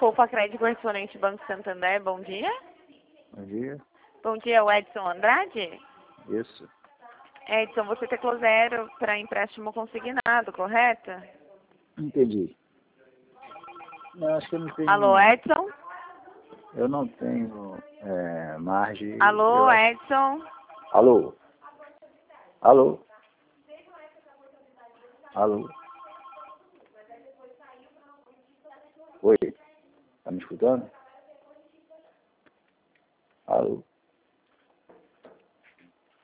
Poupa Crédito Correspondente Banco Santander, bom dia. Bom dia. Bom dia, o Edson Andrade. Isso. Edson, você teclou 0 para empréstimo consignado, correto? Entendi. Não, acho que eu não tenho... Alô, Edson? Eu não tenho margem... Alô, eu... Edson? Alô? Alô? Alô? Oi? Tá me escutando? Alô?